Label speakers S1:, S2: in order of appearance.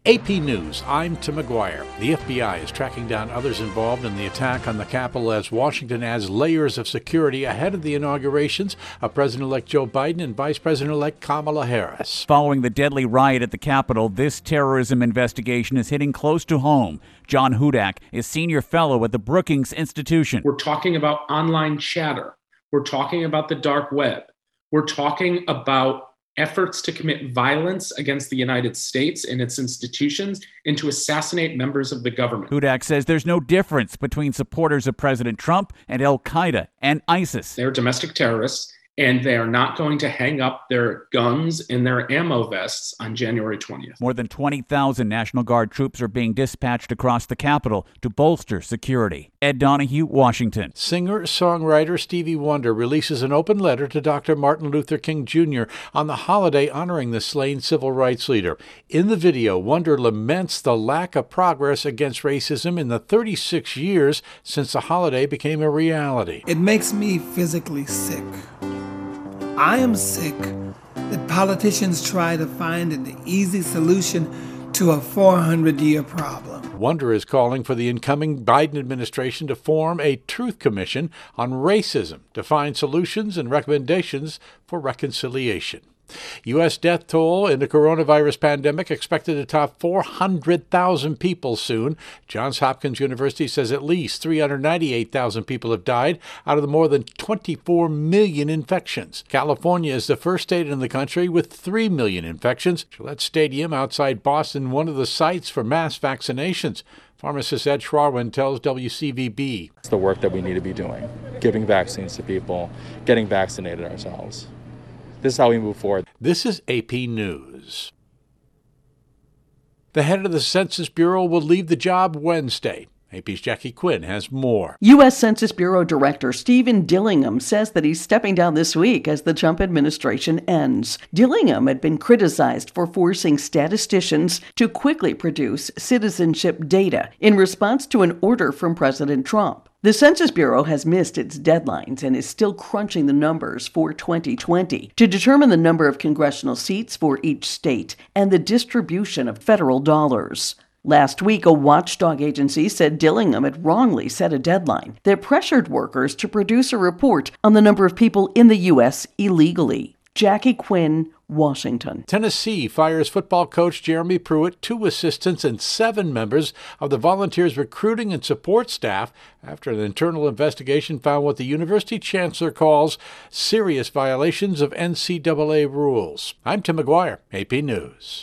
S1: AP News, I'm Tim McGuire. The FBI is tracking down others involved in the attack on the Capitol as Washington adds layers of security ahead of the inaugurations of President-elect Joe Biden and Vice President-elect Kamala Harris.
S2: Following the deadly riot at the Capitol, this terrorism investigation is hitting close to home. John Hudak is senior fellow at the Brookings Institution.
S3: We're talking about online chatter. We're talking about the dark web. We're talking about efforts to commit violence against the United States and its institutions and to assassinate members of the government.
S2: Hudak says there's no difference between supporters of President Trump and al-Qaeda and ISIS.
S3: They're domestic terrorists, and they are not going to hang up their guns and their ammo vests on January 20th.
S2: More than 20,000 National Guard troops are being dispatched across the Capitol to bolster security. Ed Donahue, Washington.
S1: Singer-songwriter Stevie Wonder releases an open letter to Dr. Martin Luther King Jr. on the holiday honoring the slain civil rights leader. In the video, Wonder laments the lack of progress against racism in the 36 years since the holiday became a reality.
S4: It makes me physically sick. I am sick that politicians try to find an easy solution to a 400-year problem.
S1: Wonder is calling for the incoming Biden administration to form a truth commission on racism to find solutions and recommendations for reconciliation. U.S. death toll in the coronavirus pandemic expected to top 400,000 people soon. Johns Hopkins University says at least 398,000 people have died out of the more than 24 million infections. California is the first state in the country with 3 million infections. Gillette Stadium outside Boston, one of the sites for mass vaccinations. Pharmacist Ed Schwarwin tells WCVB.
S5: It's the work that we need to be doing, giving vaccines to people, getting vaccinated ourselves. This is how we move forward.
S1: This is AP News. The head of the Census Bureau will leave the job Wednesday. AP's Jackie Quinn has more.
S6: U.S. Census Bureau Director Stephen Dillingham says that he's stepping down this week as the Trump administration ends. Dillingham had been criticized for forcing statisticians to quickly produce citizenship data in response to an order from President Trump. The Census Bureau has missed its deadlines and is still crunching the numbers for 2020 to determine the number of congressional seats for each state and the distribution of federal dollars. Last week, a watchdog agency said Dillingham had wrongly set a deadline that pressured workers to produce a report on the number of people in the U.S. illegally. Jackie Quinn, Washington.
S1: Tennessee fires football coach Jeremy Pruitt, 2 assistants, and 7 members of the Volunteers recruiting and support staff after an internal investigation found what the university chancellor calls serious violations of NCAA rules. I'm Tim McGuire, AP News.